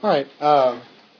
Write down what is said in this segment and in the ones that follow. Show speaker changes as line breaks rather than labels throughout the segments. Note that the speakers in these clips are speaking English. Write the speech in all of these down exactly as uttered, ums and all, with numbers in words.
All right. Uh,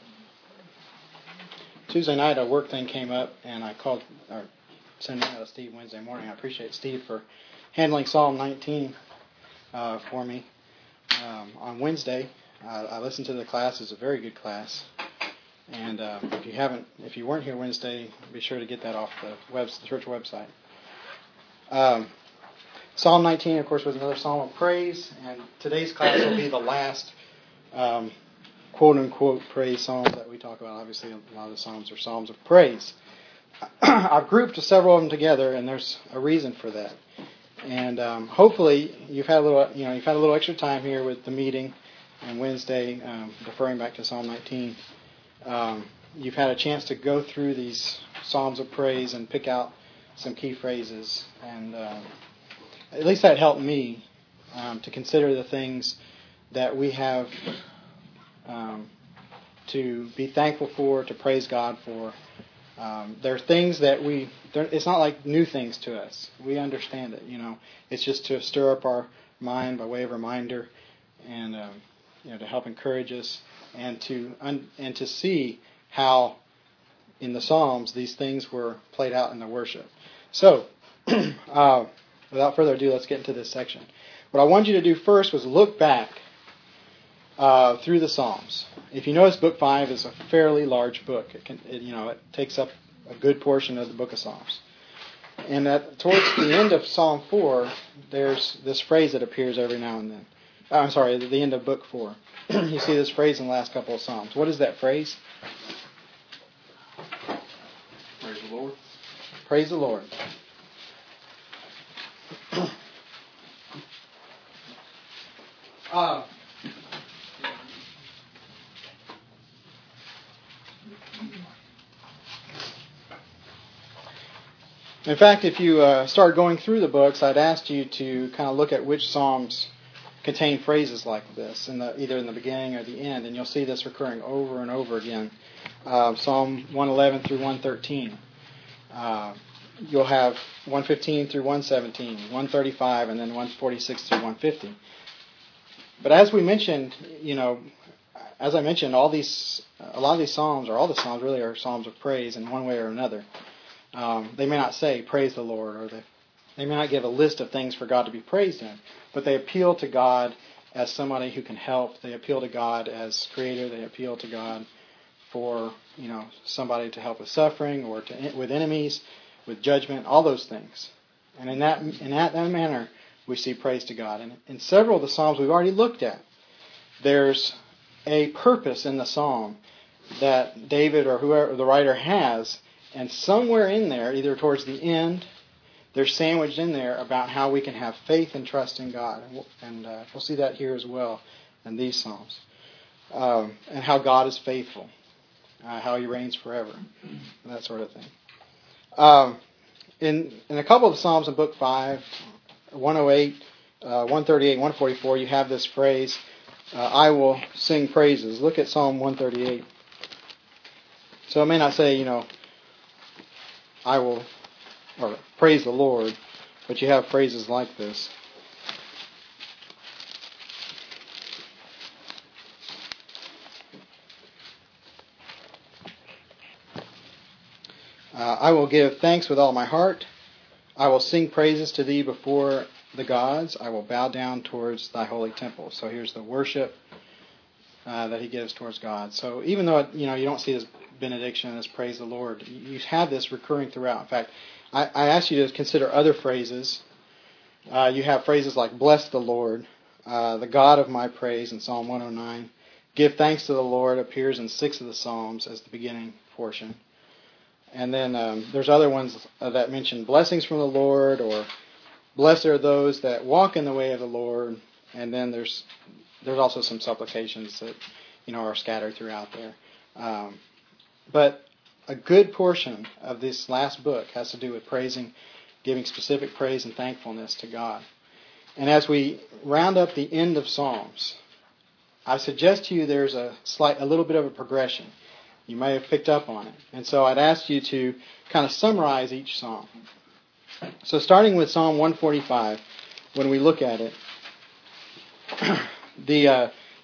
Tuesday night, a work thing came up, and I called or sent an email to Steve Wednesday morning. I appreciate Steve for handling Psalm nineteen uh, for me um, on Wednesday. Uh, I listened to the class. It's a very good class. And uh, if you haven't, if you weren't here Wednesday, be sure to get that off the, web, the church website. Um, Psalm nineteen, of course, was another psalm of praise, and today's class will be the last um, quote-unquote praise psalms that we talk about. Obviously, a lot of the psalms are psalms of praise. I've grouped several of them together, and there's a reason for that. And um, hopefully, you've had a little, you know, you've had a little extra time here with the meeting on Wednesday, um, deferring back to Psalm nineteen. Um, you've had a chance to go through these psalms of praise and pick out some key phrases, and uh, at least that helped me um, to consider the things that we have um, to be thankful for, to praise God for. Um, there are things that we, it's not like new things to us. We understand it, you know. It's just to stir up our mind by way of reminder, and um, you know, to help encourage us, and to un, and to see how in the Psalms these things were played out in the worship. So, uh, without further ado, let's get into this section. What I wanted you to do first was look back uh, through the Psalms. If you notice, Book Five is a fairly large book. It can, it, you know, it takes up a good portion of the Book of Psalms. And at, towards the end of Psalm Four, there's this phrase that appears every now and then. Oh, I'm sorry, at the end of Book Four, you see this phrase in the last couple of Psalms. What is that phrase?
Praise the Lord.
Praise the Lord. uh, In fact, if you uh, start going through the books, I'd ask you to kind of look at which Psalms contain phrases like this, in the, either in the beginning or the end, and you'll see this recurring over and over again. Uh, Psalm one eleven through one thirteen. Uh, you'll have one fifteen through one seventeen, one thirty-five, and then one forty-six through one fifty. But as we mentioned, you know, as I mentioned, all these, a lot of these Psalms, or all the Psalms really, are Psalms of praise in one way or another. Um, they may not say, praise the Lord, or they, they may not give a list of things for God to be praised in, but they appeal to God as somebody who can help. They appeal to God as creator. They appeal to God for, you know, somebody to help with suffering, or to, with enemies, with judgment, all those things. And in that in that, that manner, we see praise to God. And in several of the Psalms we've already looked at, there's a purpose in the Psalm that David or whoever the writer has. And somewhere in there, either towards the end, they're sandwiched in there about how we can have faith and trust in God. And we'll, and, uh, we'll see that here as well in these Psalms. Um, and how God is faithful. Uh, how He reigns forever. And that sort of thing. Um, in, in a couple of the Psalms in Book five, one oh eight, uh, one thirty-eight, one forty-four, you have this phrase, uh, I will sing praises. Look at Psalm one thirty-eight. So it may not say, you know, I will, or praise the Lord, but you have phrases like this. Uh, I will give thanks with all my heart. I will sing praises to thee before the gods. I will bow down towards thy holy temple. So here's the worship uh, that he gives towards God. So even though it, you know you don't see this benediction, this praise the Lord, you have this recurring throughout. In fact, I, I ask you to consider other phrases. Uh, you have phrases like bless the Lord, uh, the God of my praise in Psalm one oh nine. Give thanks to the Lord appears in six of the Psalms as the beginning portion. And then um, there's other ones that mention blessings from the Lord, or blessed are those that walk in the way of the Lord. And then there's there's also some supplications that you know are scattered throughout there. Um, But a good portion of this last book has to do with praising, giving specific praise and thankfulness to God. And as we round up the end of Psalms, I suggest to you there's a slight, a little bit of a progression. You may have picked up on it. And so I'd ask you to kind of summarize each psalm. So starting with Psalm one forty-five, when we look at it, the uh,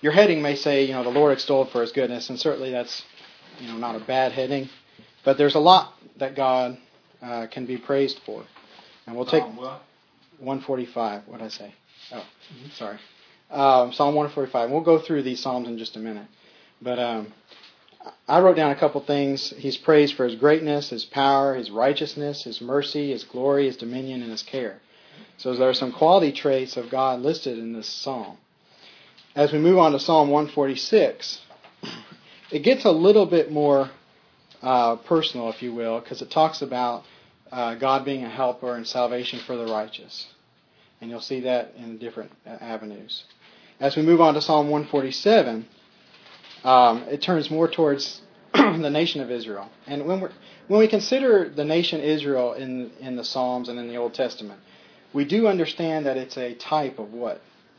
your heading may say, you know, the Lord extolled for His goodness, and certainly that's, you know, not a bad heading. But there's a lot that God uh, can be praised for. And we'll take one forty-five. What did I say? Oh, mm-hmm. sorry. Um, Psalm one forty-five. We'll go through these Psalms in just a minute. But um, I wrote down a couple things. He's praised for His greatness, His power, His righteousness, His mercy, His glory, His dominion, and His care. So there are some quality traits of God listed in this Psalm. As we move on to Psalm one forty-six, it gets a little bit more uh, personal, if you will, because it talks about uh, God being a helper and salvation for the righteous. And you'll see that in different avenues. As we move on to Psalm one forty-seven, um, it turns more towards the nation of Israel. And when we when we consider the nation Israel in in the Psalms and in the Old Testament, we do understand that it's a type of what?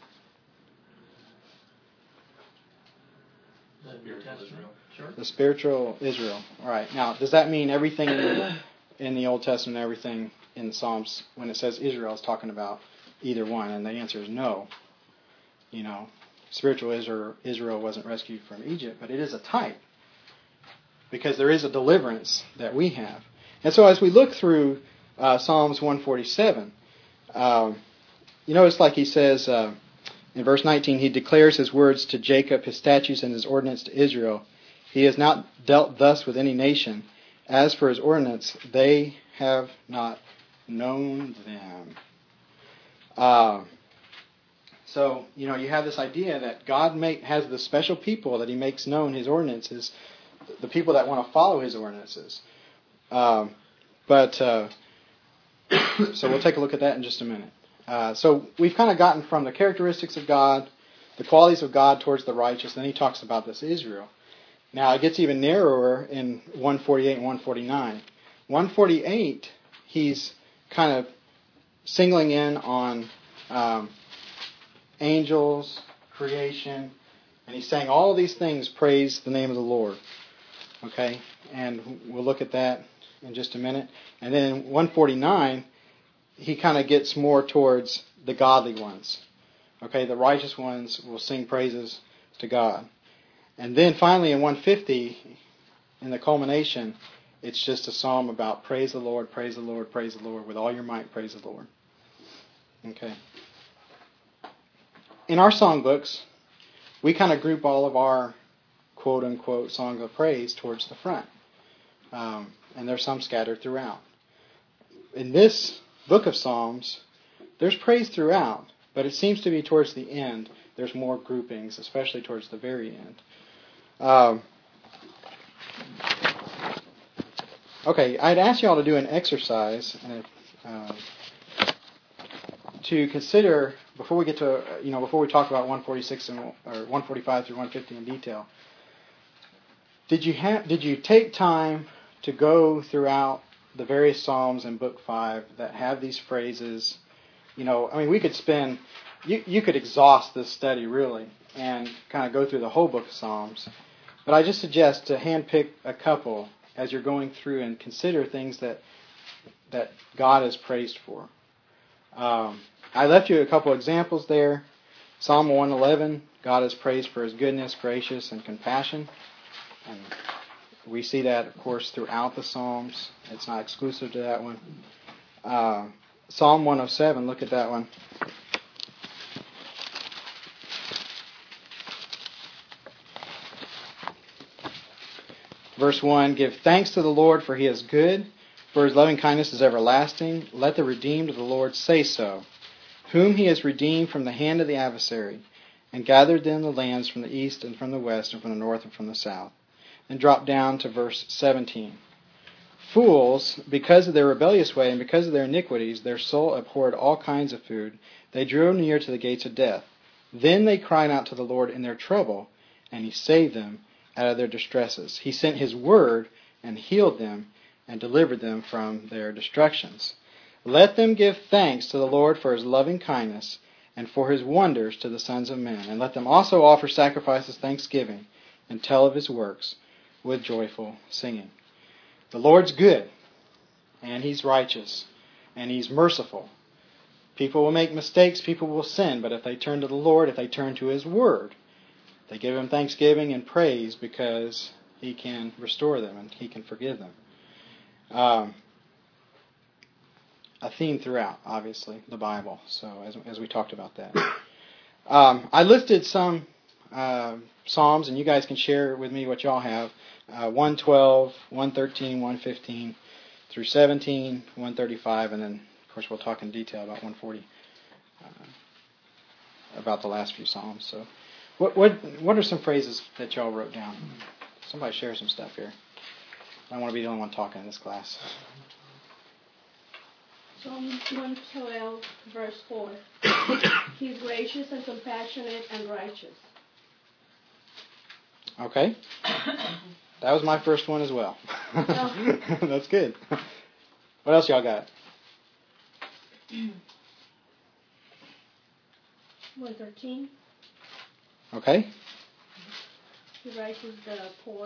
The Israel. Sure.
The spiritual Israel. All right. Now, does that mean everything in the, in the Old Testament, everything in the Psalms, when it says Israel, is talking about either one? And the answer is no. You know, spiritual Israel, Israel wasn't rescued from Egypt, but it is a type, because there is a deliverance that we have. And so as we look through uh, Psalms one forty-seven, um, you notice like he says uh, in verse nineteen, he declares his words to Jacob, his statutes and his ordinance to Israel. He has not dealt thus with any nation. As for his ordinance, they have not known them. Uh, so, you know, you have this idea that God make, has the special people that He makes known His ordinances, the people that want to follow His ordinances. Um, but, uh, so we'll take a look at that in just a minute. Uh, so we've kind of gotten from the characteristics of God, the qualities of God towards the righteous, then he talks about this Israel. Now it gets even narrower in one forty-eight and one forty-nine. one forty-eight, he's kind of singling in on um, angels, creation, and he's saying all these things praise the name of the Lord. Okay, and we'll look at that in just a minute. And then in one forty-nine, he kind of gets more towards the godly ones. Okay, the righteous ones will sing praises to God. And then finally in one fifty, in the culmination, it's just a psalm about praise the Lord, praise the Lord, praise the Lord. With all your might, praise the Lord. Okay. In our songbooks, we kind of group all of our quote-unquote songs of praise towards the front. Um, and there's some scattered throughout. In this book of Psalms, there's praise throughout, but it seems to be towards the end there's more groupings, especially towards the very end. Um, okay, I'd ask you all to do an exercise uh, to consider, before we get to, you know, before we talk about one forty-six and or one forty-five through one fifty in detail. Did you have? Did you take time to go throughout the various Psalms in Book Five that have these phrases? You know, I mean, we could spend, you you could exhaust this study really and kind of go through the whole book of Psalms. But I just suggest to handpick a couple as you're going through and consider things that that God is praised for. Um, I left you a couple examples there. Psalm one eleven, God is praised for His goodness, gracious, and compassion. And we see that, of course, throughout the Psalms. It's not exclusive to that one. Uh, Psalm one oh seven, look at that one. Verse one, give thanks to the Lord, for He is good, for His loving kindness is everlasting. Let the redeemed of the Lord say so, whom He has redeemed from the hand of the adversary, and gathered them the lands from the east and from the west and from the north and from the south. And drop down to verse seventeen. Fools, because of their rebellious way and because of their iniquities, their soul abhorred all kinds of food. They drew near to the gates of death. Then they cried out to the Lord in their trouble, and He saved them out of their distresses. He sent His word and healed them and delivered them from their destructions. Let them give thanks to the Lord for His loving kindness and for His wonders to the sons of men. And let them also offer sacrifices thanksgiving and tell of His works with joyful singing. The Lord's good, and He's righteous, and He's merciful. People will make mistakes, people will sin, but if they turn to the Lord, if they turn to His word, They give him thanksgiving and praise because he can restore them and he can forgive them. Um, a theme throughout, obviously, the Bible. So as, as we talked about that. Um, I listed some uh, Psalms, and you guys can share with me what y'all have. Uh, one twelve, one thirteen, one fifteen through seventeen, one thirty-five, and then, of course, we'll talk in detail about one forty, uh, about the last few Psalms. So what, what, what are some phrases that y'all wrote down? Somebody share some stuff here. I don't want to be the only one talking in this class.
Psalm one twelve, verse four. He is gracious and compassionate and righteous.
Okay. That was my first one as well.
Oh.
That's good. What else y'all got?
one thirteen.
Okay.
He righteous the poor.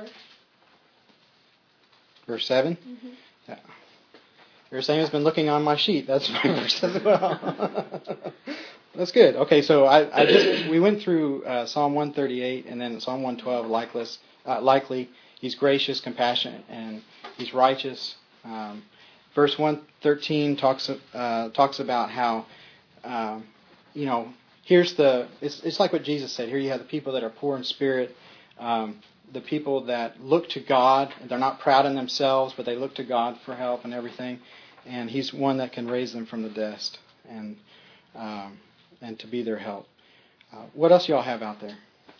Verse seven?
Mm-hmm.
Yeah. Your same has been looking on my sheet. That's my verse as well. That's good. Okay, so I, I just we went through uh, Psalm one thirty-eight and then Psalm one twelve. Likeless, uh, likely, he's gracious, compassionate, and he's righteous. Um, verse one thirteen talks uh, talks about how um, you know here's the it's it's like what Jesus said. Here you have the people that are poor in spirit. Um, the people that look to God, they're not proud in themselves, but they look to God for help and everything. And He's one that can raise them from the dust and um, and to be their help. Uh, what else y'all have out there?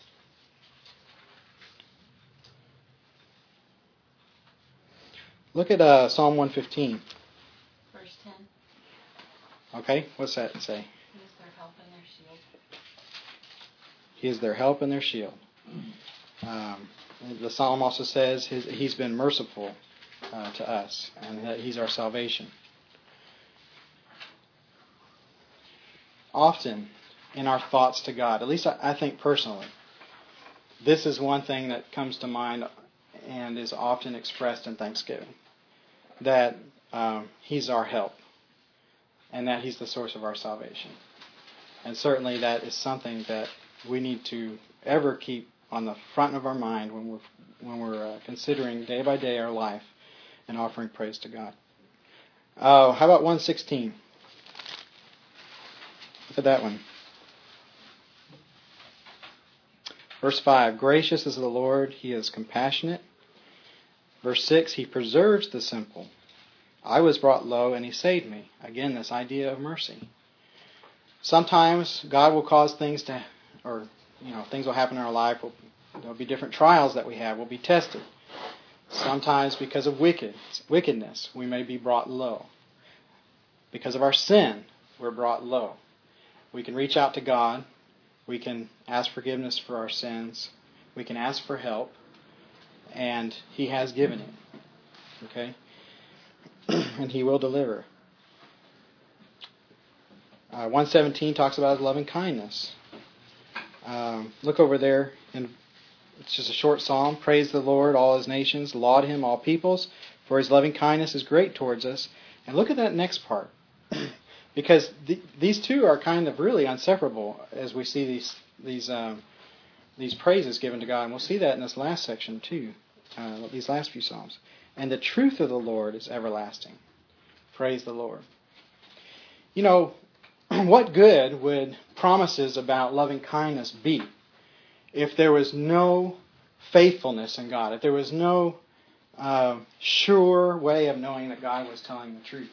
Look at uh, Psalm one fifteen.
Verse ten.
Okay, what's that say?
He is their help and their shield.
He is their help and their shield. Um, the psalm also says his, he's been merciful uh, to us, and that he's our salvation. Often in our thoughts to God, at least I, I think personally, this is one thing that comes to mind and is often expressed in Thanksgiving, that um, he's our help and that he's the source of our salvation. And certainly that is something that we need to ever keep on the front of our mind when we're when we're uh, considering day by day our life and offering praise to God. Uh, how about one sixteen? Look at that one. Verse five, gracious is the Lord, He is compassionate. Verse six, He preserves the simple. I was brought low and He saved me. Again, this idea of mercy. Sometimes God will cause things to, or you know, things will happen in our life. We'll, there'll be different trials that we have. We'll be tested. Sometimes because of wicked, wickedness, we may be brought low. Because of our sin, we're brought low. We can reach out to God. We can ask forgiveness for our sins. We can ask for help. And He has given it. Okay? And He will deliver. Uh, one seventeen talks about His loving kindness. Um, look over there, and it's just a short psalm. Praise the Lord, all His nations. Laud Him, all peoples. For His loving kindness is great towards us. And look at that next part. Because the, these two are kind of really inseparable as we see these these um, these praises given to God. And we'll see that in this last section too, uh, these last few psalms. And the truth of the Lord is everlasting. Praise the Lord. You know, what good would promises about loving kindness be if there was no faithfulness in God, if there was no uh, sure way of knowing that God was telling the truth?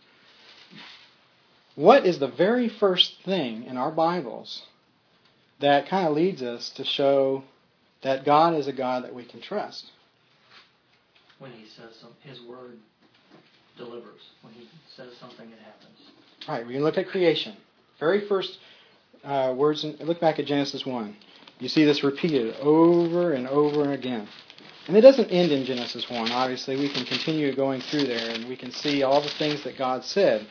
What is the very first thing in our Bibles that kind of leads us to show that God is a God that we can trust?
When He says some, His word delivers. When He says something, it happens.
Right, we can look at creation. Very first uh, words, in, look back at Genesis one. You see this repeated over and over and again. And it doesn't end in Genesis one, obviously. We can continue going through there and we can see all the things that God said.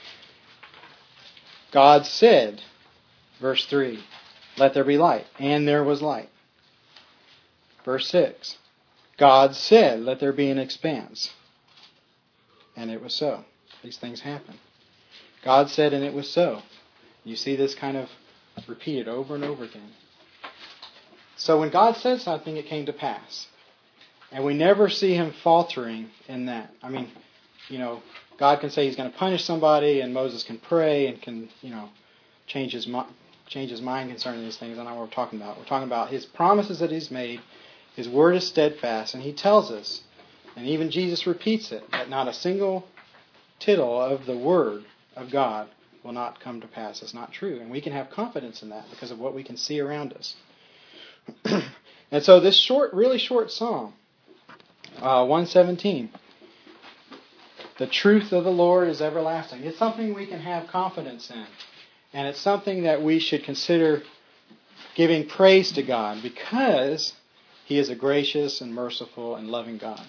God said, verse three, let there be light. And there was light. Verse six, God said, let there be an expanse. And it was so. These things happen. God said, and it was so. You see this kind of repeated over and over again. So when God said something, it came to pass. And we never see him faltering in that. I mean, you know, God can say he's going to punish somebody, and Moses can pray and can, you know, change his, change his mind concerning these things. That's not what we're talking about. We're talking about his promises that he's made. His word is steadfast, and he tells us, and even Jesus repeats it, that not a single tittle of the word of God will not come to pass. It's not true. And we can have confidence in that because of what we can see around us. And so this short, really short psalm, uh, one seventeen, the truth of the Lord is everlasting. It's something we can have confidence in. And it's something that we should consider giving praise to God because he is a gracious and merciful and loving God.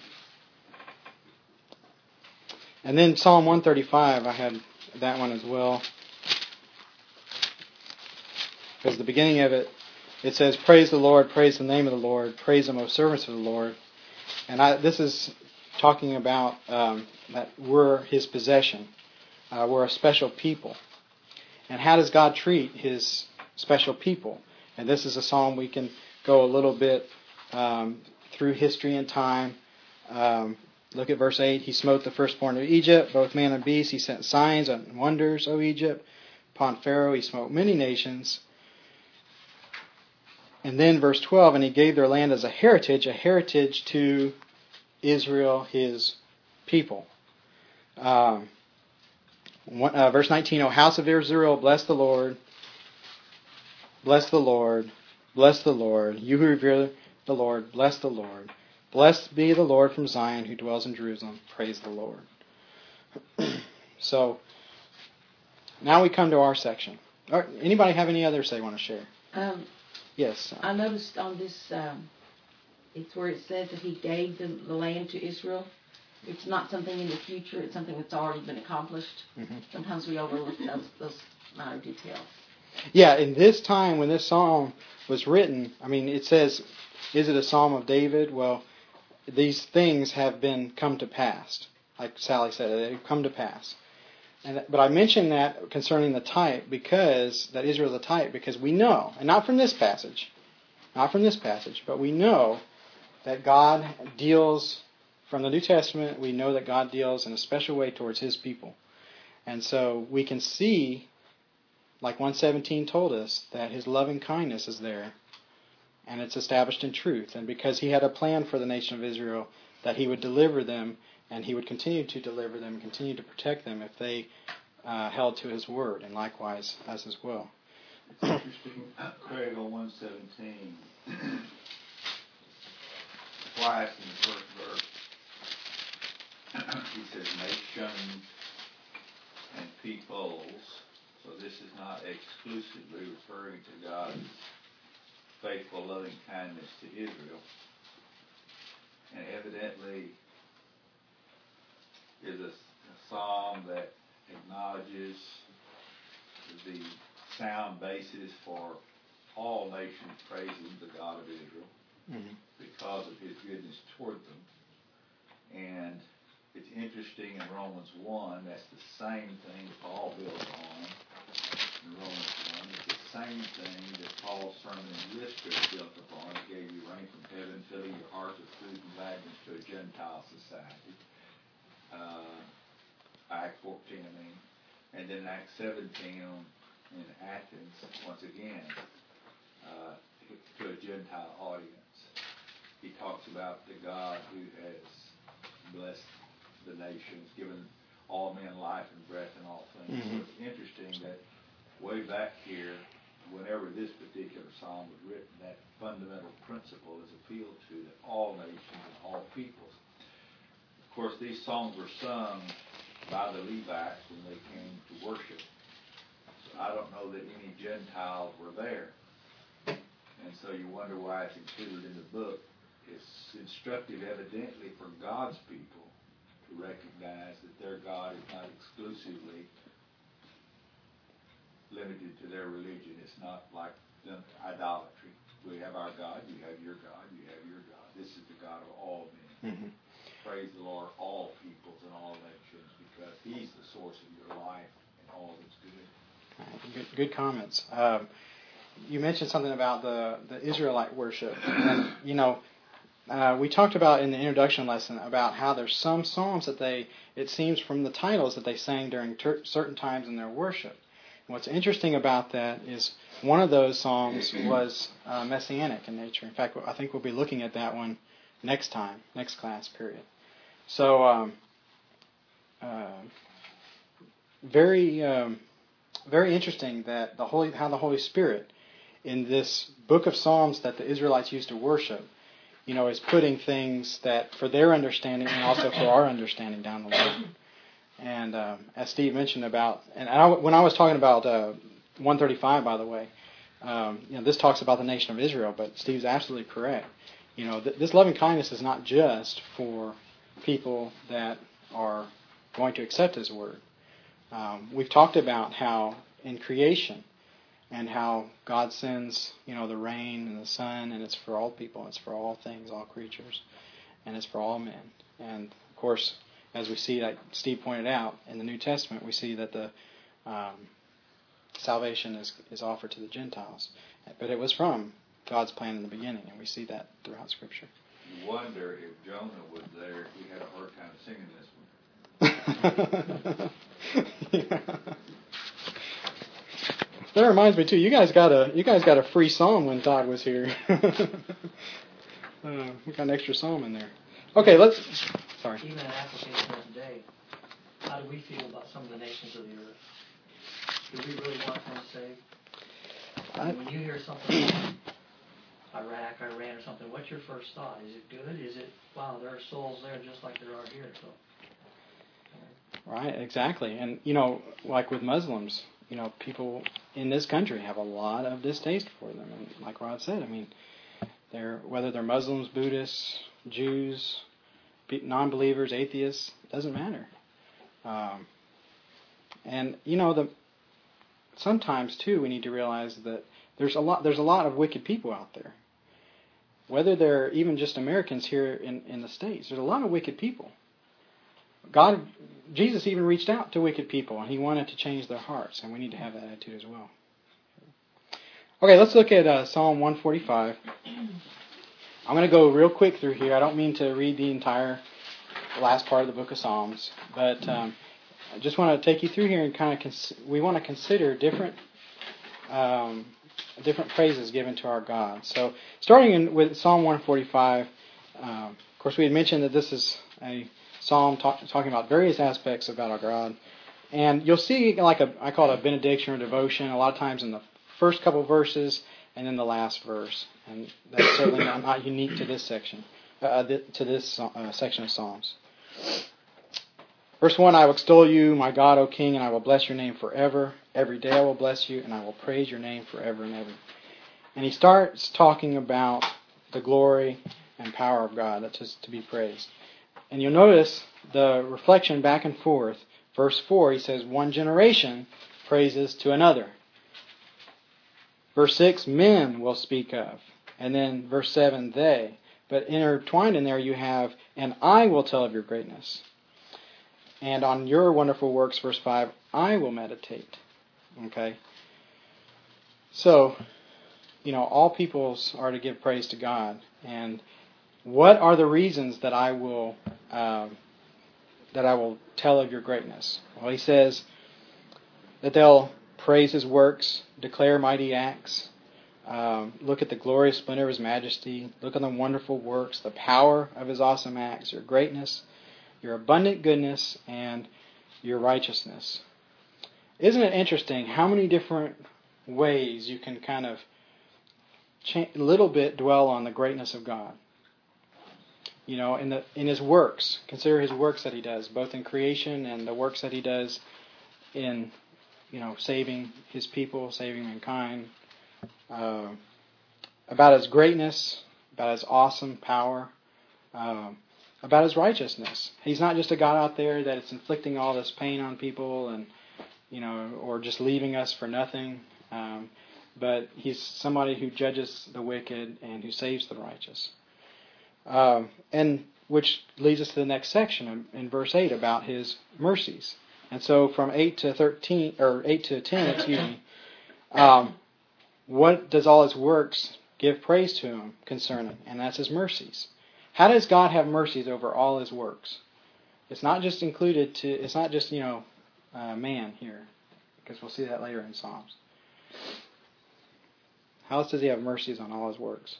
And then Psalm one thirty-five, I had that one as well. Because the beginning of it, it says, praise the Lord, praise the name of the Lord, praise him, O servants of the Lord. And I, this is talking about um, that we're his possession. Uh, we're a special people. And how does God treat his special people? And this is a psalm we can go a little bit um, through history and time. Um, look at verse eight. He smote the firstborn of Egypt, both man and beast. He sent signs and wonders, O Egypt. Upon Pharaoh he smote many nations. And then verse twelve, and he gave their land as a heritage, a heritage to Israel, his people. Um, one, uh, verse nineteen, O house of Israel, bless the Lord. Bless the Lord. Bless the Lord. You who revere the Lord, bless the Lord. Blessed be the Lord from Zion who dwells in Jerusalem. Praise the Lord. So, now we come to our section. Or, anybody have any others they want to share?
Um,
Yes.
I noticed on this, um, it's where it says that he gave the, the land to Israel. It's not something in the future. It's something that's already been accomplished. Mm-hmm. Sometimes we overlook those, those minor details.
Yeah, in this time when this psalm was written, I mean, it says, is it a psalm of David? Well, these things have been come to pass. Like Sally said, they've come to pass. And, but I mention that concerning the type because, that Israel is a type, because we know, and not from this passage, not from this passage, but we know that God deals, from the New Testament, we know that God deals in a special way towards his people. And so we can see, like one seventeen told us, that his loving kindness is there, and it's established in truth. And because he had a plan for the nation of Israel, that he would deliver them, and he would continue to deliver them and continue to protect them if they uh, held to his word, and likewise us as well.
It's interesting, Craig, on one seventeen, twice in the first verse, he says nations and peoples. So this is not exclusively referring to God's faithful, loving kindness to Israel. And evidently is a, a psalm that acknowledges the sound basis for all nations praising the God of Israel mm-hmm. because of his goodness toward them. And it's interesting in Romans one, that's the same thing that Paul builds on in Romans one. It's the same thing that Paul's sermon in Lystra built upon. He gave you rain from heaven, filling your hearts with food and gladness to a Gentile society. Uh, Acts fourteen, I mean, and then Acts seventeen on, in Athens, once again, uh, to a Gentile audience. He talks about the God who has blessed the nations, given all men life and breath and all things. Mm-hmm. So it's interesting that way back here, whenever this particular psalm was written, that fundamental principle is appealed to, that all nations and all peoples. Of course, these songs were sung by the Levites when they came to worship. So I don't know that any Gentiles were there. And so you wonder why it's included in the book. It's instructive, evidently, for God's people to recognize that their God is not exclusively limited to their religion. It's not like the idolatry. We have our God, you have your God, you have your God. This is the God of all men. Mm-hmm. Praise the Lord, all peoples and all nations, because he's the source of your life and all that's good.
Good, good comments. Um, you mentioned something about the, the Israelite worship. And, you know, uh, we talked about in the introduction lesson about how there's some psalms that they, it seems from the titles that they sang during ter- certain times in their worship. And what's interesting about that is one of those psalms was uh, messianic in nature. In fact, I think we'll be looking at that one next time, next class period. So, um, uh, very, um, very interesting that the Holy, how the Holy Spirit in this book of Psalms that the Israelites used to worship, you know, is putting things that for their understanding and also for our understanding down the line. And um, as Steve mentioned about, and I, when I was talking about uh, one thirty-five, by the way, um, you know, this talks about the nation of Israel, but Steve's absolutely correct. You know, th- this loving kindness is not just for people that are going to accept His word. Um, we've talked about how in creation and how God sends, you know, the rain and the sun, and it's for all people, it's for all things, all creatures, and it's for all men. And of course, as we see, like Steve pointed out, in the New Testament, we see that the um, salvation is, is offered to the Gentiles. But it was from God's plan in the beginning, and we see that throughout Scripture.
You wonder if Jonah was there, he had a hard time singing this one.
Yeah. That reminds me too. You guys got a you guys got a free psalm when Todd was here. uh, we got an extra psalm in there. Okay, let's. Sorry.
Even an application of today, how do we feel about some of the nations of the earth? Do we really want them saved? I mean, when you hear something like Iraq, Iran, or something, what's your first thought? Is it good? Is it, wow, there are souls there just like there are here? So.
Right, exactly. And, you know, like with Muslims, you know, people in this country have a lot of distaste for them. And like Rod said, I mean, they're whether they're Muslims, Buddhists, Jews, non-believers, atheists, doesn't matter. Um, and, you know, the sometimes, too, we need to realize that there's a lot there's a lot of wicked people out there. Whether they're even just Americans here in, in the States, there's a lot of wicked people. God, Jesus even reached out to wicked people, and He wanted to change their hearts, and we need to have that attitude as well. Okay, let's look at uh, Psalm one forty-five. I'm going to go real quick through here. I don't mean to read the entire last part of the book of Psalms, but um, I just want to take you through here and kind of cons- we want to consider different um, different praises given to our God. So, starting in, with Psalm one forty-five, um, of course, we had mentioned that this is a psalm talk, talking about various aspects about our God. And you'll see, like a, I call it a benediction or devotion, a lot of times in the first couple verses and then the last verse. And that's certainly not, not unique to this section, uh, th- to this uh, section of Psalms. Verse one, I will extol you, my God, O King, and I will bless your name forever. Every day I will bless you, and I will praise your name forever and ever. And he starts talking about the glory and power of God that is to be praised. And you'll notice the reflection back and forth. Verse four, he says, one generation praises to another. Verse six, men will speak of. And then verse seven, they. But intertwined in there you have, and I will tell of your greatness. And on your wonderful works, verse five, I will meditate. Okay? So, you know, all peoples are to give praise to God. And what are the reasons that I will um, that I will tell of your greatness? Well, he says that they'll praise His works, declare mighty acts, um, look at the glorious splendor of His majesty, look at the wonderful works, the power of His awesome acts, your greatness, your abundant goodness, and your righteousness. Isn't it interesting how many different ways you can kind of a little bit dwell on the greatness of God? You know, in the in His works, consider His works that He does, both in creation and the works that He does in, you know, saving His people, saving mankind. Uh, about His greatness, about His awesome power, uh, about His righteousness. He's not just a God out there that is inflicting all this pain on people and, you know, or just leaving us for nothing. Um, but He's somebody who judges the wicked and who saves the righteous. Um, and which leads us to the next section in, in verse eight about His mercies. And so from eight to thirteen or eight to ten, excuse me, um, what does all his works give praise to him concerning? And that's his mercies. How does God have mercies over all his works? It's not just included to, it's not just, you know, uh, man here, because we'll see that later in Psalms. How else does he have mercies on all his works?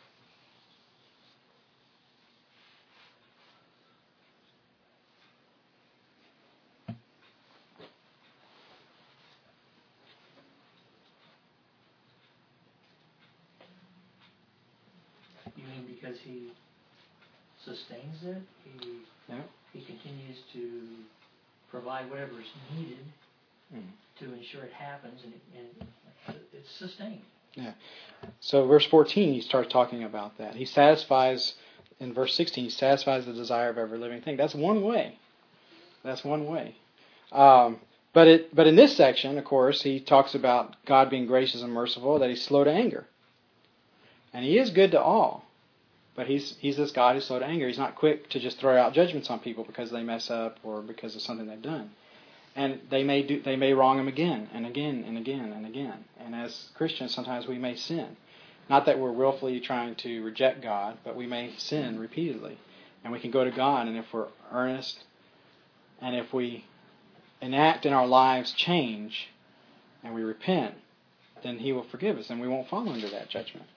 You mean because he sustains it? He
Yeah.
he continues to provide whatever is needed
Mm.
to ensure it happens, and, it, and it's sustained.
Yeah. So verse fourteen, he starts talking about that. He satisfies, in verse sixteen, he satisfies the desire of every living thing. That's one way. That's one way. Um, but it, but in this section, of course, he talks about God being gracious and merciful, that he's slow to anger. And he is good to all. But he's he's this God who's slow to anger. He's not quick to just throw out judgments on people because they mess up or because of something they've done. And they may do they may wrong him again and again and again and again. And as Christians, sometimes we may sin. Not that we're willfully trying to reject God, but we may sin repeatedly. And we can go to God, and if we're earnest, and if we enact in our lives change, and we repent, then he will forgive us, and we won't fall under that judgment.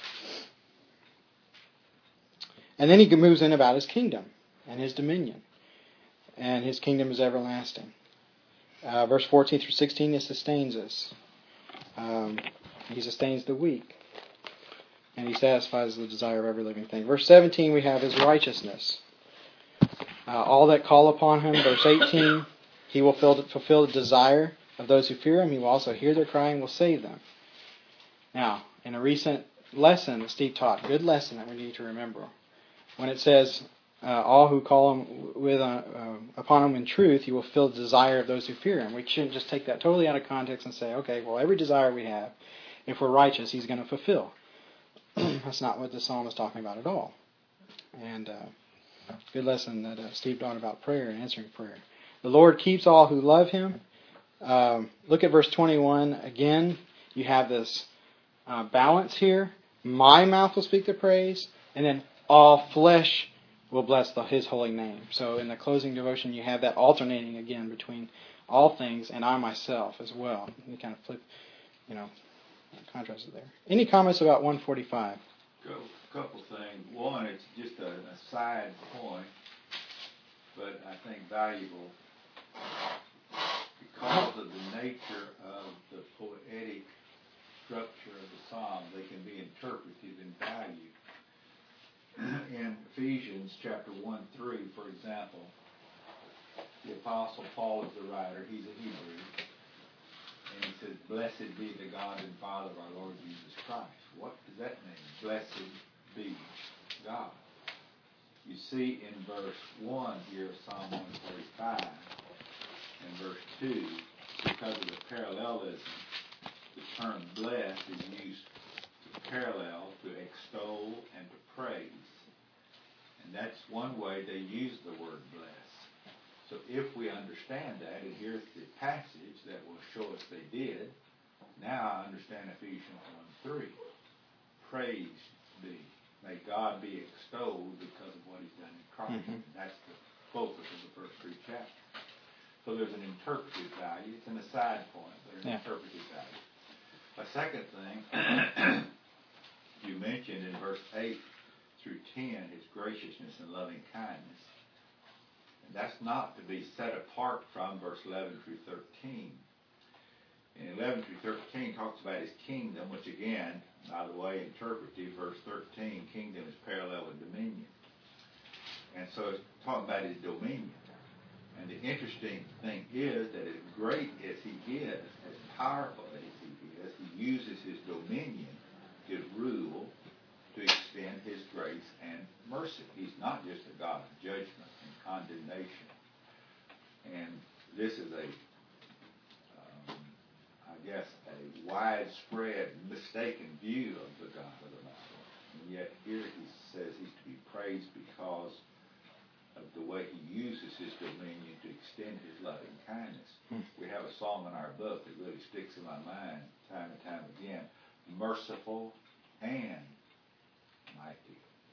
And then he moves in about his kingdom and his dominion. And his kingdom is everlasting. Uh, verse fourteen through sixteen, he sustains us. Um, he sustains the weak. And he satisfies the desire of every living thing. Verse seventeen, we have his righteousness. Uh, all that call upon him. Verse eighteen, he will fulfill the desire of those who fear him. He will also hear their cry and will save them. Now, in a recent lesson that Steve taught, good lesson that we need to remember, when it says, uh, all who call him with uh, uh, upon him in truth, he will fulfill the desire of those who fear him. We shouldn't just take that totally out of context and say, okay, well, every desire we have, if we're righteous, he's going to fulfill. That's not what the psalm is talking about at all. And uh, good lesson that uh, Steve taught about prayer and answering prayer. The Lord keeps all who love him. Um, look at verse twenty-one again. You have this uh, balance here. My mouth will speak the praise, and then all flesh will bless the, his holy name. So in the closing devotion, you have that alternating again between all things and I myself as well. You kind of flip, you know, contrast it there. Any comments about one forty-five?
A couple things. One, it's just a, a side point, but I think valuable because of the nature of the poetic structure of the psalm. They can be interpreted and valued. In Ephesians chapter one three, for example, the Apostle Paul is the writer. He's a Hebrew. And he says, blessed be the God and Father of our Lord Jesus Christ. What does that mean? Blessed be God. You see in verse one here of Psalm one forty-five and verse two, because of the parallelism, the term blessed is used to parallel, to extol, and to praise. And that's one way they use the word bless. So if we understand that, and here's the passage that will show us they did, now I understand Ephesians one three. Praise be. May God be extolled because of what he's done in Christ. Mm-hmm. And that's the focus of the first three chapters. So there's an interpretive value. It's an aside point, but an yeah. interpretive value. A second thing, you mentioned in verse eight through ten, his graciousness and loving kindness. And that's not to be set apart from verse eleven through thirteen. And eleven through thirteen talks about his kingdom, which again, by the way, interpretive, verse thirteen, kingdom is parallel with dominion. And so it's talking about his dominion. And the interesting thing is that as great as he is, as powerful as he is, he uses his dominion, his rule, to extend his grace and mercy. He's not just a God of judgment and condemnation. And this is a, um, I guess, a widespread mistaken view of the God of the Bible. And yet here he says he's to be praised because of the way he uses his dominion to extend his loving kindness. Hmm. We have a song in our book that really sticks in my mind time and time again. merciful and mighty.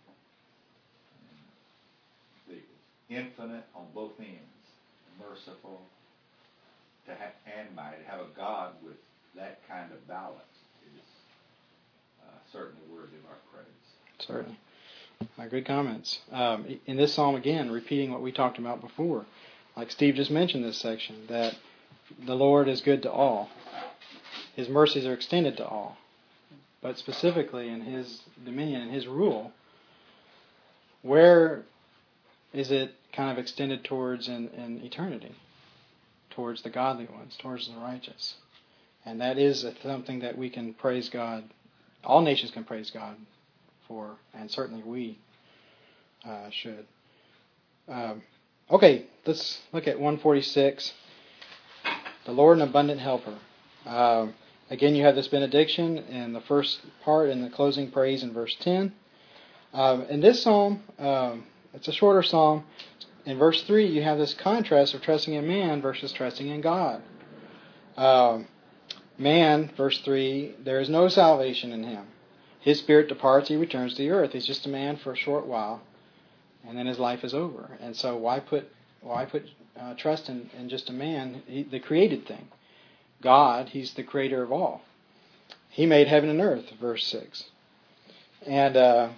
The infinite on both ends, merciful to ha- and mighty. To have a God with that kind of balance is uh, certainly worthy of our praise.
Certainly. My good comments. Um, in this psalm, again, repeating what we talked about before, like Steve just mentioned this section, that the Lord is good to all. His mercies are extended to all. But specifically in His dominion and His rule, where is it kind of extended towards in, in eternity? Towards the godly ones, towards the righteous. And that is something that we can praise God, all nations can praise God for, and certainly we uh, should. Um, okay, let's look at one forty-six. The Lord, an abundant helper. Um, again, you have this benediction in the first part and the closing praise in verse ten. Um, in this psalm, um, it's a shorter psalm. In verse three, you have this contrast of trusting in man versus trusting in God. Um, man, verse three, there is no salvation in him. His spirit departs, he returns to the earth. He's just a man for a short while, and then his life is over. And so why put why put uh, trust in, in just a man, he, the created thing? God, He's the creator of all. He made heaven and earth, verse six. And uh,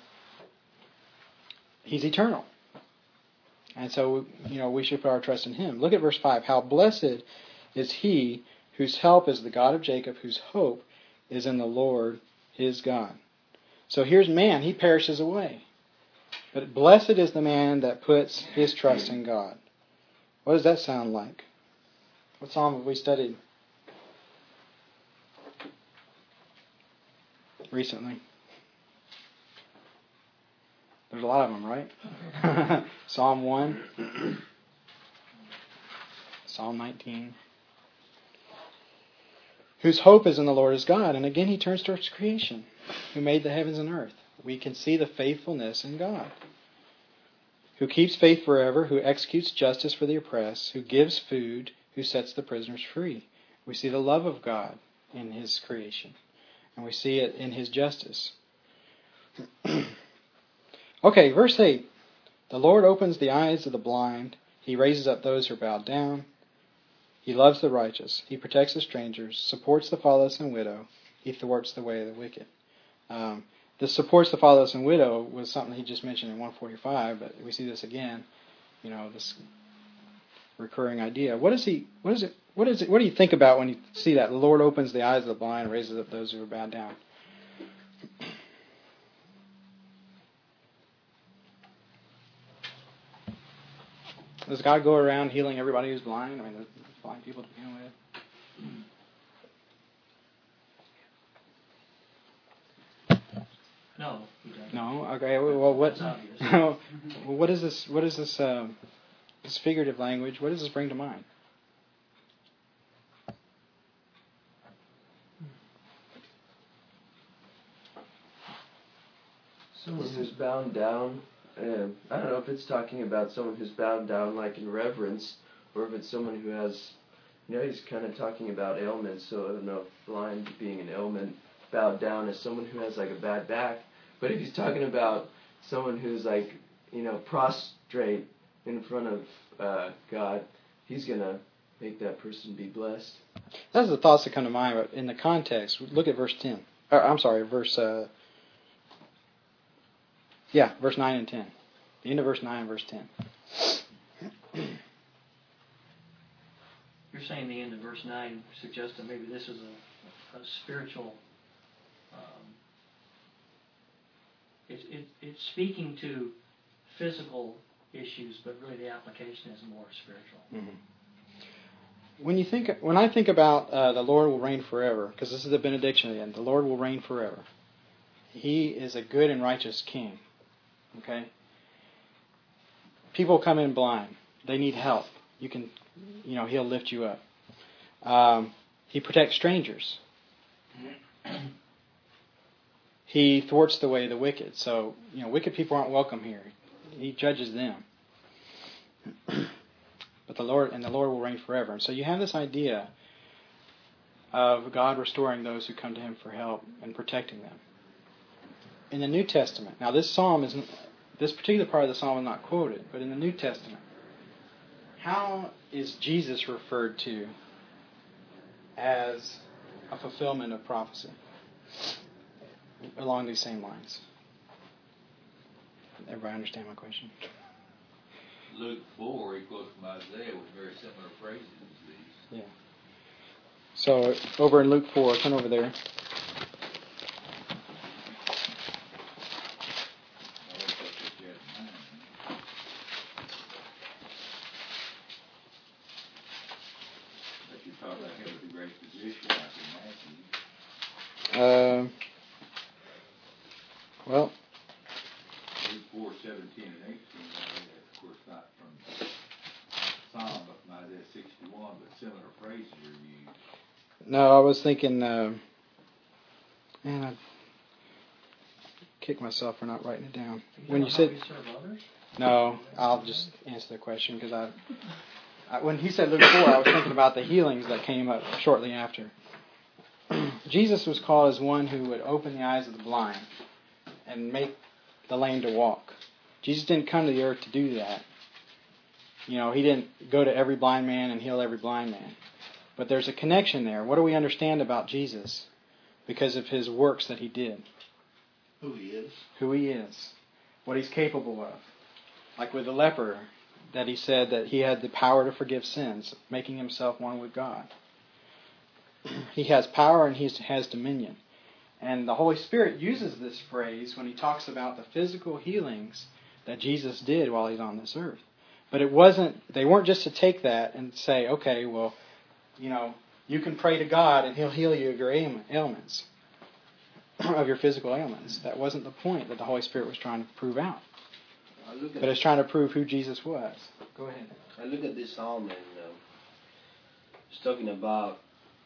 He's eternal. And so, you know, we should put our trust in Him. Look at verse five. How blessed is he whose help is the God of Jacob, whose hope is in the Lord his God. So here's man, he perishes away. But blessed is the man that puts his trust in God. What does that sound like? What psalm have we studied recently? There's a lot of them, right? Psalm one. Psalm nineteen. Whose hope is in the Lord is God. And again he turns towards creation, who made the heavens and earth. We can see the faithfulness in God, who keeps faith forever, who executes justice for the oppressed, who gives food, who sets the prisoners free. We see the love of God in His creation, and we see it in His justice. Okay, verse eight. The Lord opens the eyes of the blind. He raises up those who are bowed down. He loves the righteous. He protects the strangers, supports the fatherless and widow. He thwarts the way of the wicked. Um, this supports the fatherless and widow was something he just mentioned in one forty-five, but we see this again. You know, this recurring idea. What is he? What is it? What is it? What do you think about when you see that? The Lord opens the eyes of the blind, raises up those who are bowed down. Does God go around healing everybody who's blind? I mean, there's blind people to begin with.
No, he doesn't.
No. Okay. Well, what?
That's obvious.
well, what is this? What is this? Um, this figurative language. What does this bring to mind?
Someone who's bound down. Uh, I don't know if it's talking about someone who's bowed down like in reverence, or if it's someone who has, you know, he's kind of talking about ailments, so I don't know if blind being an ailment, bowed down as someone who has like a bad back. But if he's talking about someone who's like, you know, prostrate in front of uh, God, he's going to make that person be blessed.
Those are the thoughts that come to mind, but in the context, look at verse ten. Or, I'm sorry, verse... Uh, Yeah, verse nine and ten. The end of verse nine and verse ten.
You're saying the end of verse nine suggests that maybe this is a, a spiritual... Um, it, it, it's speaking to physical issues, but really the application is more spiritual.
Mm-hmm. When you think, when I think about uh, the Lord will reign forever, because this is the benediction at the end, the Lord will reign forever. He is a good and righteous King. Okay? People come in blind. They need help. You can, you know, He'll lift you up. Um, he protects strangers. He thwarts the way of the wicked. So, you know, wicked people aren't welcome here. He judges them. But the Lord, and the Lord will reign forever. And so you have this idea of God restoring those who come to Him for help and protecting them. In the New Testament, now this psalm is this particular part of the psalm is not quoted, but in the New Testament, how is Jesus referred to as a fulfillment of prophecy along these same lines? Everybody understand my question?
Luke four, he quotes from Isaiah with very similar phrases as these.
Yeah. So over in Luke four, turn over there. Uh, well,
Luke four, seventeen and eighteen, of course not from Psalm, but from Isaiah sixty-one, but similar phrases are used.
No, I was thinking, uh, man, I kicked myself for not writing it down.
You
When
know
you
how
said,
we serve others?
no, I'll just answer the question because I, I, when he said Luke four, I was thinking about the healings that came up shortly after. Jesus was called as one who would open the eyes of the blind and make the lame to walk. Jesus didn't come to the earth to do that. You know, He didn't go to every blind man and heal every blind man. But there's a connection there. What do we understand about Jesus because of His works that He did?
Who He is.
Who He is. What He's capable of. Like with the leper, that He said that He had the power to forgive sins, making Himself one with God. He has power and He has dominion. And the Holy Spirit uses this phrase when He talks about the physical healings that Jesus did while He's on this earth. But it wasn't, they weren't just to take that and say, okay, well, you know, you can pray to God and He'll heal you of your ailments, of your physical ailments. That wasn't the point that the Holy Spirit was trying to prove out.
I look at
But it's trying to prove who Jesus was. Go ahead.
I look at this psalm and um, it's talking about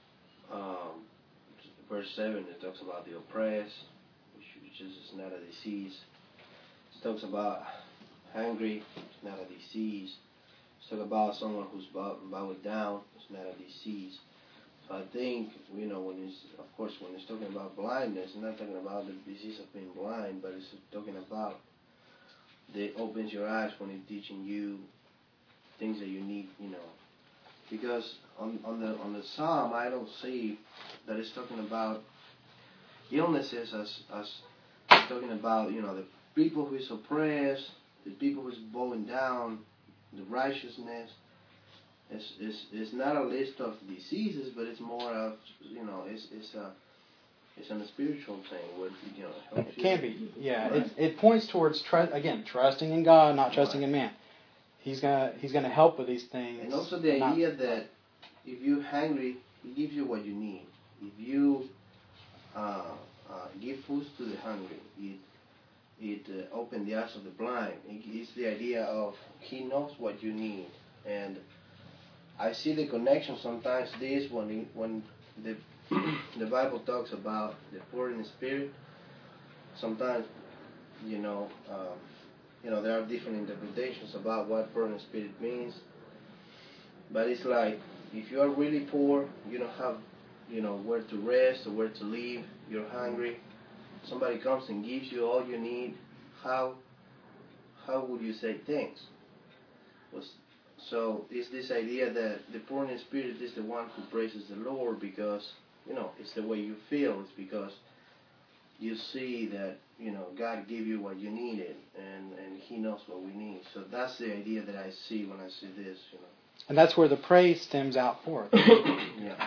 um, verse seven. It talks about the oppressed, which, which is not a disease. It talks about hungry, it's not a disease. It's talking about someone who's bow, bowed down, it's not a disease. So I think, you know, when it's, of course, when it's talking about blindness, it's not talking about the disease of being blind, but it's talking about that opens your eyes when it's teaching you things that you need, you know. Because on, on the on the psalm, I don't see that it's talking about illnesses as as it's talking about, you know, the people who is oppressed, the people who is bowing down, the righteousness. It's, it's, it's not a list of diseases, but it's more of, you know, it's it's a it's a spiritual thing. What, you know,
It can be, yeah.
Right.
It it points towards tr- again trusting in God, not trusting right. in man. He's gonna he's gonna help with these things.
And also the
not,
idea that if you're hungry, He gives you what you need. If you uh, uh, give food to the hungry, it it uh, opens the eyes of the blind. It, it's the idea of He knows what you need. And I see the connection sometimes. This when he, when the the Bible talks about the poor in the spirit. Sometimes, you know, um, you know, there are different interpretations about what poor in the spirit means. But it's like if you are really poor, you don't have, you know, where to rest or where to live. You're hungry. Somebody comes and gives you all you need. How how would you say thanks? Was So it's this idea that the poor in spirit is the one who praises the Lord because, you know, it's the way you feel. It's because you see that, you know, God gave you what you needed and, and He knows what we need. So that's the idea that I see when I see this, you know.
And that's where the praise stems out forth.
Yeah.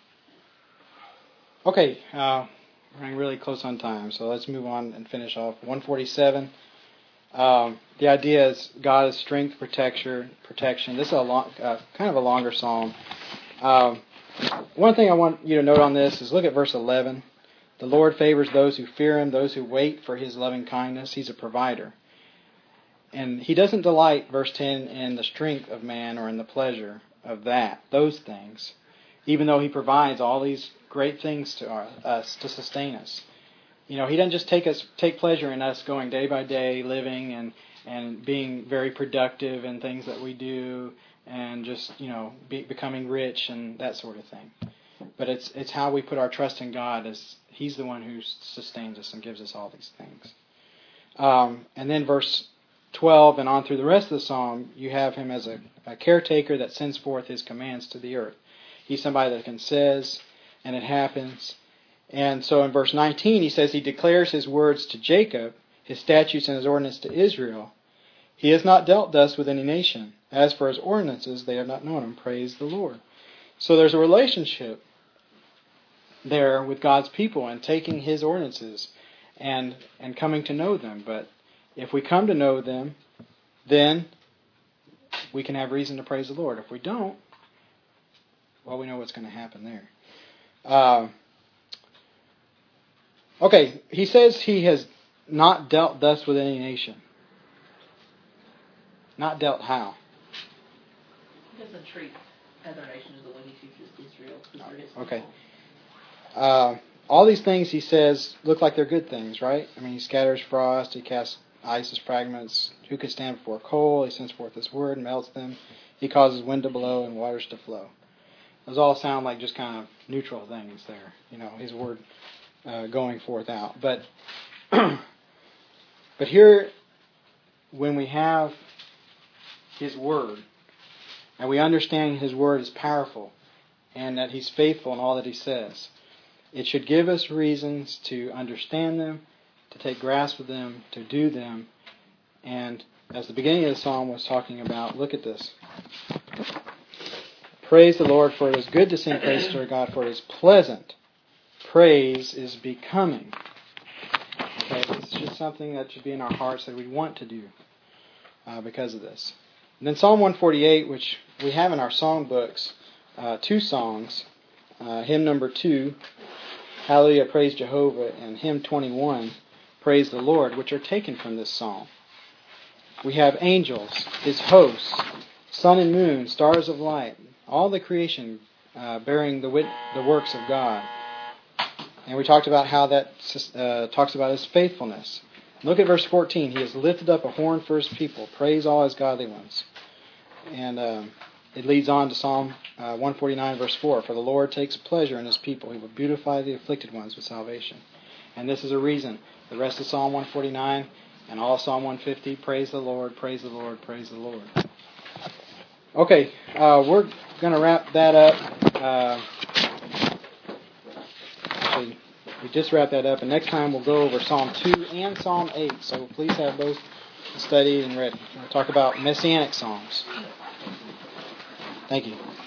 Okay, uh, we're running really close on time, so let's move on and finish off. one forty-seven. Um, the idea is God is strength, protection. Protection. This is a long, uh, kind of a longer psalm. Um, one thing I want you to note on this is look at verse eleven. The Lord favors those who fear Him, those who wait for His loving kindness. He's a provider. And He doesn't delight, verse ten, in the strength of man or in the pleasure of that, those things, even though He provides all these great things to our, us to sustain us. You know, He doesn't just take us take pleasure in us going day by day, living and, and being very productive in things that we do and just, you know, be, becoming rich and that sort of thing. But it's it's how we put our trust in God, as He's the one who sustains us and gives us all these things. Um, and then verse twelve and on through the rest of the psalm, you have Him as a, a caretaker that sends forth His commands to the earth. He's somebody that can says, and it happens. And so in verse nineteen, he says He declares His words to Jacob, His statutes and His ordinance to Israel. He has not dealt thus with any nation. As for His ordinances, they have not known Him. Praise the Lord. So there's a relationship there with God's people and taking His ordinances and and coming to know them. But if we come to know them, then we can have reason to praise the Lord. If we don't, well, we know what's going to happen there. Uh, okay, he says He has not dealt thus with any nation. Not dealt how?
He doesn't treat other nations the way He teaches Israel. Because they're His
Okay.
people.
Uh, all these things He says look like they're good things, right? I mean, He scatters frost, He casts ice as fragments. Who can stand before coal? He sends forth His word and melts them. He causes wind to blow and waters to flow. Those all sound like just kind of neutral things there. You know, His word uh, going forth out. But but here, when we have His word, and we understand His word is powerful, and that He's faithful in all that He says, it should give us reasons to understand them, to take grasp of them, to do them. And as the beginning of the psalm was talking about, look at this. Praise the Lord, for it is good to sing praise to our God, for it is pleasant. Praise is becoming. Okay, this is just something that should be in our hearts that we want to do uh, because of this. And then Psalm one forty-eight, which we have in our songbooks, uh, two songs, uh, hymn number two, Hallelujah, Praise Jehovah, and hymn twenty-one, Praise the Lord, which are taken from this psalm. We have angels, His hosts, sun and moon, stars of light, all the creation uh, bearing the wit- the works of God. And we talked about how that uh, talks about His faithfulness. Look at verse fourteen. He has lifted up a horn for His people. Praise all His godly ones. And um, it leads on to Psalm uh, one forty-nine, verse four. For the Lord takes pleasure in His people. He will beautify the afflicted ones with salvation. And this is a reason. The rest of Psalm one forty-nine and all Psalm one fifty, praise the Lord, praise the Lord, praise the Lord. Okay, uh, we're going to wrap that up. Uh, actually, we just wrapped that up, and next time we'll go over Psalm two and Psalm eight. So please have both studied and ready. We'll talk about Messianic Psalms. Thank you.